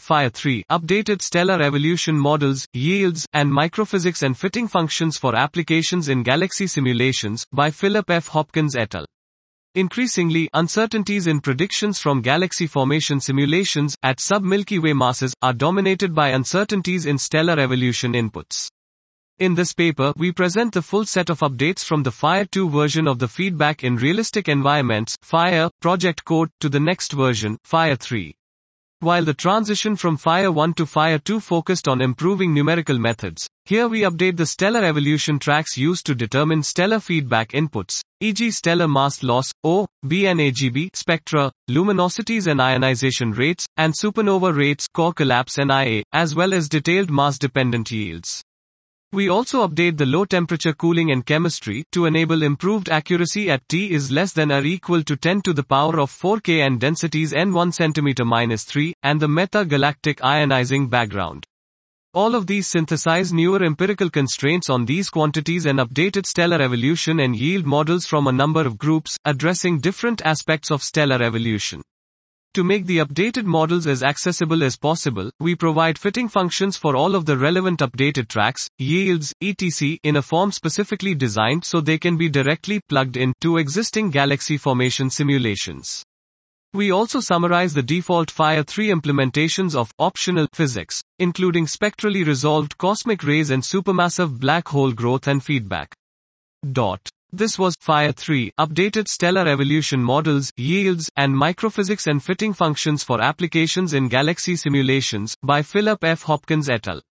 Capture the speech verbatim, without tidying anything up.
Fire three, Updated Stellar Evolution Models, Yields, and Microphysics and Fitting Functions for Applications in Galaxy Simulations, by Philip F. Hopkins et al. Increasingly, uncertainties in predictions from galaxy formation simulations, at sub-Milky Way masses, are dominated by uncertainties in stellar evolution inputs. In this paper, we present the full set of updates from the Fire two version of the Feedback in Realistic Environments, Fire, project code, to the next version, Fire three. While the transition from Fire one to Fire two focused on improving numerical methods, here we update the stellar evolution tracks used to determine stellar feedback inputs, for example stellar mass loss, O, B and A G B, spectra, luminosities and ionization rates, and supernova rates, core collapse and I A, as well as detailed mass-dependent yields. We also update the low-temperature cooling and chemistry to enable improved accuracy at T is less than or equal to ten to the power of four K and densities N one centimeter minus three, and the meta-galactic ionizing background. All of these synthesize newer empirical constraints on these quantities and updated stellar evolution and yield models from a number of groups, addressing different aspects of stellar evolution. To make the updated models as accessible as possible, we provide fitting functions for all of the relevant updated tracks, yields, et cetera in a form specifically designed so they can be directly plugged in to existing galaxy formation simulations. We also summarize the default Fire three implementations of optional physics, including spectrally resolved cosmic rays and supermassive black hole growth and feedback. Dot. This was Fire three, Updated Stellar Evolution Models, Yields, and Microphysics and Fitting Functions for Applications in Galaxy Simulations, by Philip F. Hopkins et al.